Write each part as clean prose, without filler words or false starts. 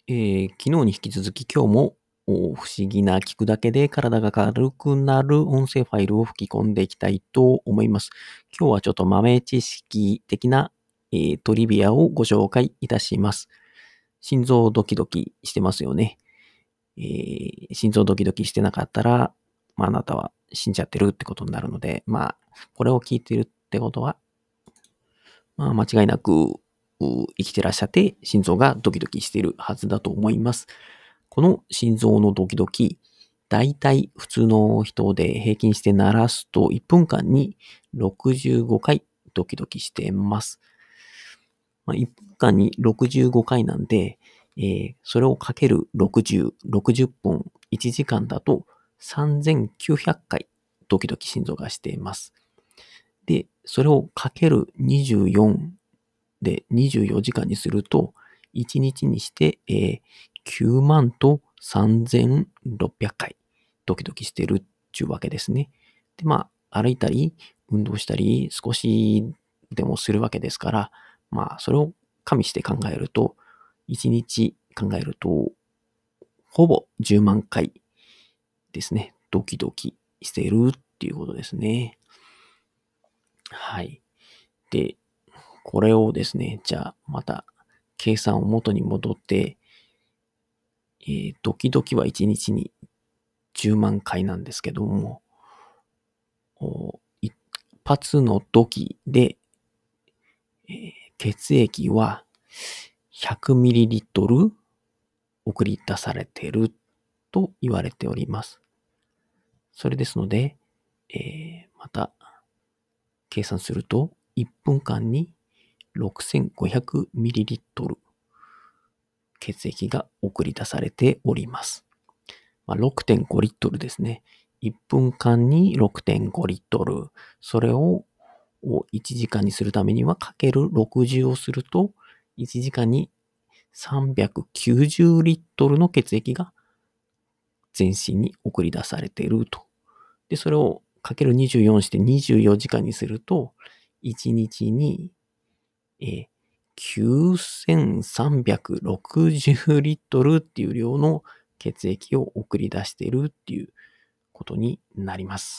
昨日に引き続き今日も不思議な聞くだけで体が軽くなる音声ファイルを吹き込んでいきたいと思います。今日はちょっと豆知識的な、トリビアをご紹介いたします。心臓ドキドキしてますよね。心臓ドキドキしてなかったら、あなたは死んじゃってるってことになるので、これを聞いてるってことは、間違いなく生きてらっしゃって心臓がドキドキしているはずだと思います。この心臓のドキドキ、だいたい普通の人で平均して鳴らすと1分間に65回ドキドキしてます。1分間に65回なんで、それをかける60、60分、1時間だと3900回ドキドキ心臓がしています。で、それをかける24で24時間にすると、1日にして、9万と3600回ドキドキしてるっていうわけですね。で、歩いたり、運動したり、少しでもするわけですから、それを加味して考えると、1日考えると、ほぼ10万回ですね。ドキドキしているっていうことですね。はい。で、これをですね、じゃあまた計算を元に戻って、ドキドキは1日に10万回なんですけども、一発のドキで、血液は 100ml 送り出されていると言われております。それですので、また計算すると1分間に 6500ml 血液が送り出されております。6.5 リットルですね。1分間に 6.5 リットル。それを1時間にするためにはかける60をすると、1時間に390リットルの血液が全身に送り出されていると。で、それをかける24して24時間にすると、1日に、9360リットルっていう量の血液を送り出しているっていうことになります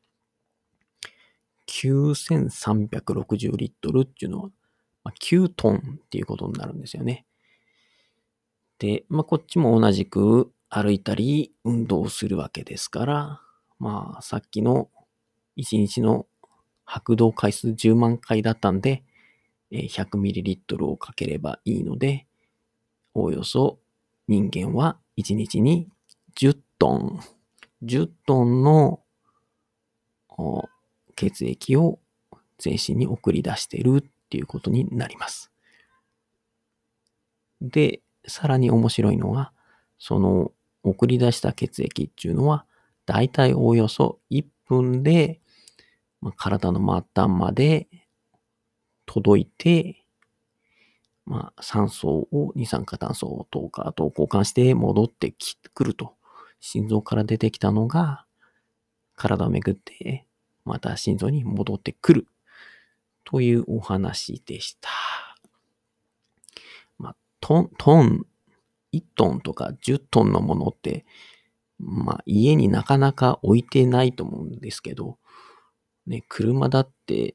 。9360リットルっていうのは、9トンっていうことになるんですよね。で、こっちも同じく歩いたり運動するわけですから、さっきの1日の拍動回数10万回だったんで、100ml をかければいいので、おおよそ人間は1日に10トン、10トンの血液を全身に送り出しているっていうことになります。で、さらに面白いのが、その送り出した血液っていうのは、だいたいおおよそ1分で、体の末端まで届いて、酸素を二酸化炭素とかと交換して戻ってくると。心臓から出てきたのが、体をめぐって、また心臓に戻ってくる。というお話でした。トン、1トンとか10トンのものって、家になかなか置いてないと思うんですけど、ね、車だって、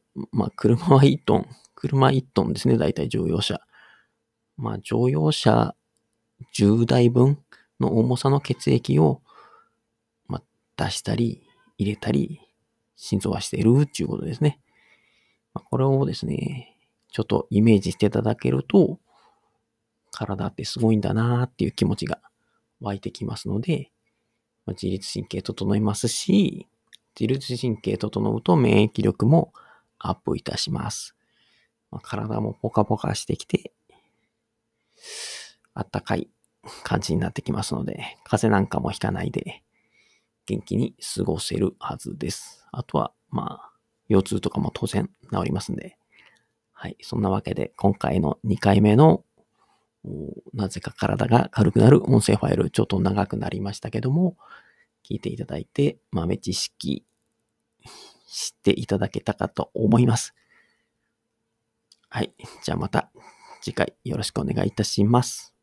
車は1トン、車1トンですね、だいたい乗用車。乗用車10台分の重さの血液を、出したり入れたり、心臓はしているっていうことですね。これをですね、ちょっとイメージしていただけると、体ってすごいんだなーっていう気持ちが湧いてきますので、自律神経整いますし、自律神経整うと免疫力もアップいたします。体もポカポカしてきて、あったかい感じになってきますので、風邪なんかもひかないで、元気に過ごせるはずです。あとは、腰痛とかも当然治りますんで。はい。そんなわけで、今回の2回目の、なぜか体が軽くなる音声ファイル、ちょっと長くなりましたけども、聞いていただいて、豆知識知っていただけたかと思います。はい。じゃあまた次回よろしくお願いいたします。